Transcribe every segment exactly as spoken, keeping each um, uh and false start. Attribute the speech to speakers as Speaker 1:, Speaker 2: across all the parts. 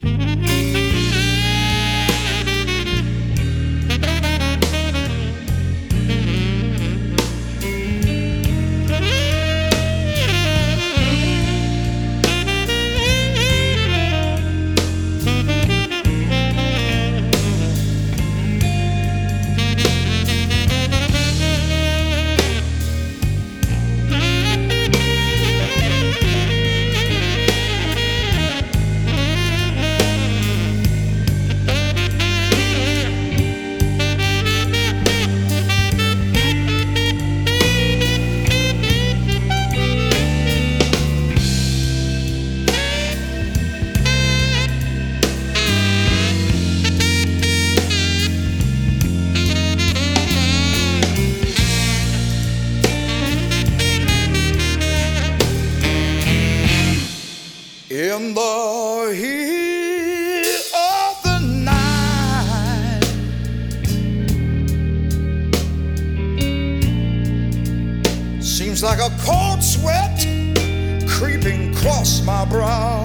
Speaker 1: In the heat of the night, seems like a cold sweat creeping across my brow.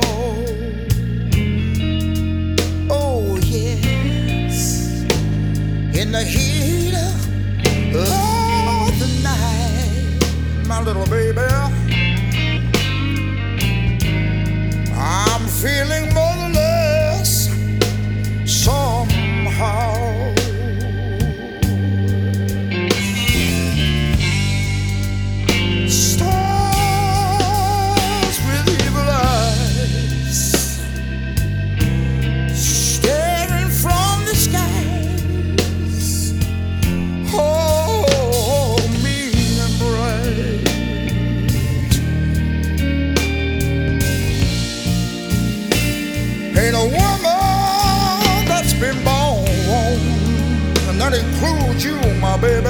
Speaker 1: Oh yes, in the heat of the night, my little baby, I'm feeling motherless somehow. Stars with evil eyes staring from the skies, oh, mean and bright. Ain't a woman that's been born, and that includes you, my baby,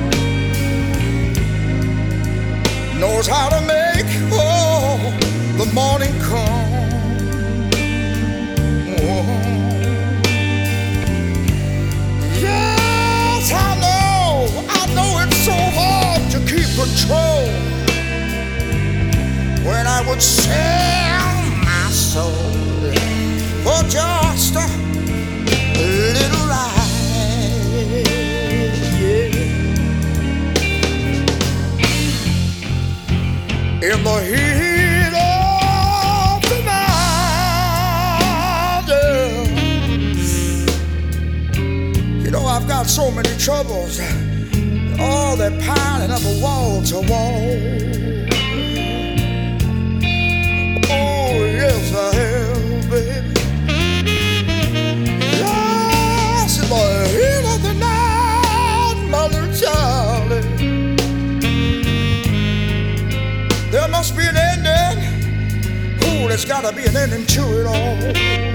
Speaker 1: knows how to make, oh, the morning come. Oh. Yes, I know, I know it's so hard to keep control when I would sell my soul for just a little ride, yeah. In the heat of the night, yeah. You know, I've got so many troubles, all that piling up a wall to wall. Oh, yes, I have, baby. The heat of the night, mother Charlie. There must be an ending. Ooh, there's gotta be an ending to it all.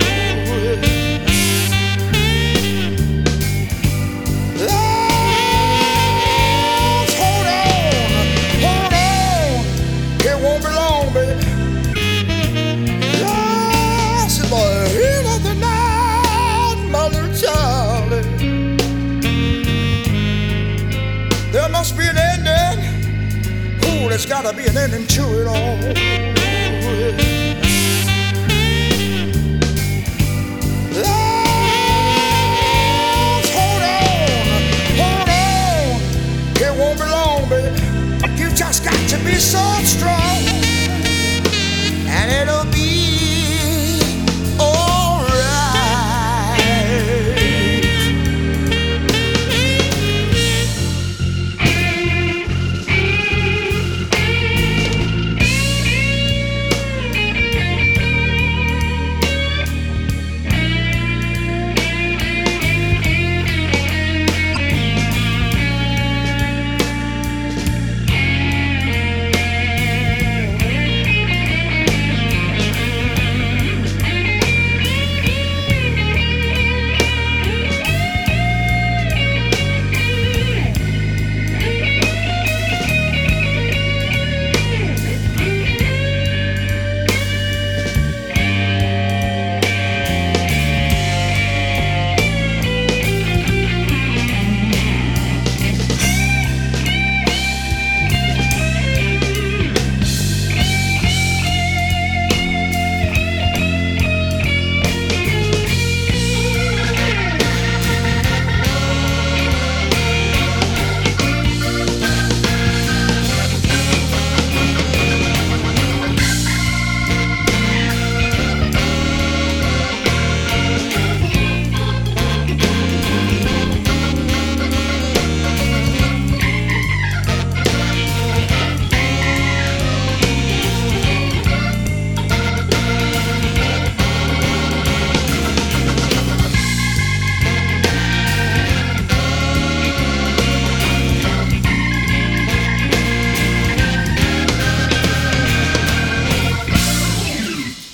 Speaker 1: Let's hold on, hold on. It won't be long, baby. Yes, the heat of the night, mother Charlie. There must be an ending. Ooh, there's gotta be an ending to it all. Let's hold on, hold on. It won't be long, baby. You just got to be so strong, and it'll be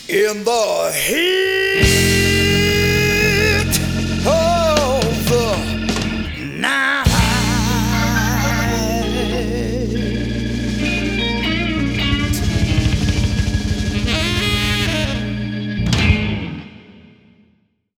Speaker 1: in the heat.